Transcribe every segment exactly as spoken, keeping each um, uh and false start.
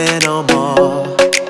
away no more.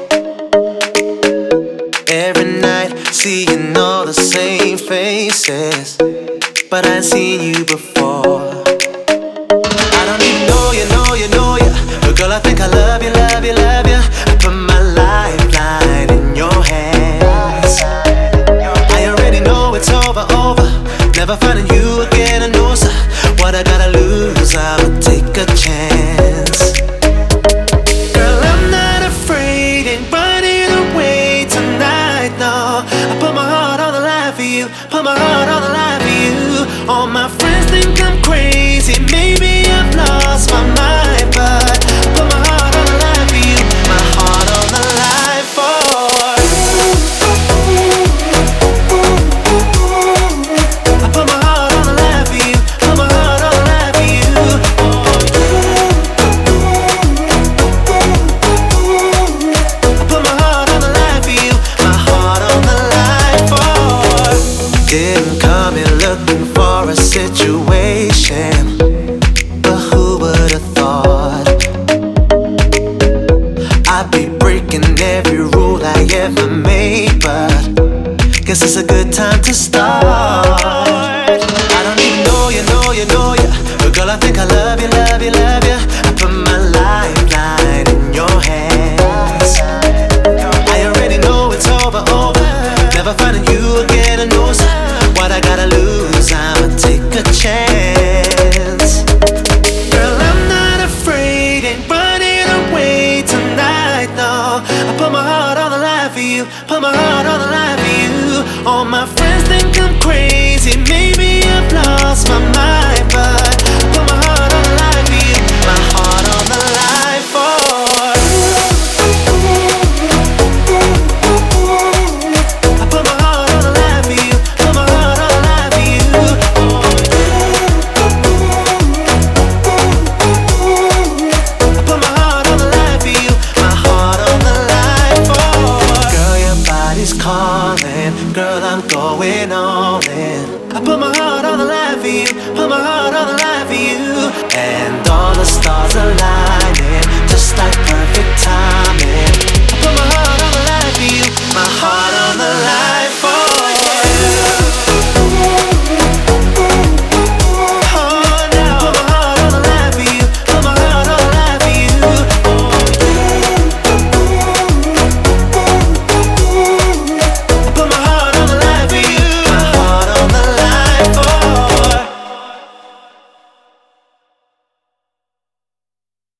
Every night, seeing all the same faces, but I ain't seen you before. I don't even know you, know you, know you, but girl, I think I love you, love you, love you. I put my lifeline in your hands. I already know it's over, over. Never finding you again, I know, sir. What I gotta lose, I would take a chance. Girl, I'm not afraid, ain't running away tonight, no. I put my heart on the line for you, put my heart on the line for you. All my friends think I'm crazy, maybe I've lost my mind, but I put my heart on the line for you, my heart on the line for you. I put my heart on the line for you, put my heart on the line for you. I put my heart on the line for you, my heart on the line for you. Didn't come here looking for a situation, but who would've thought I'd be breaking every rule I ever made, but guess it's a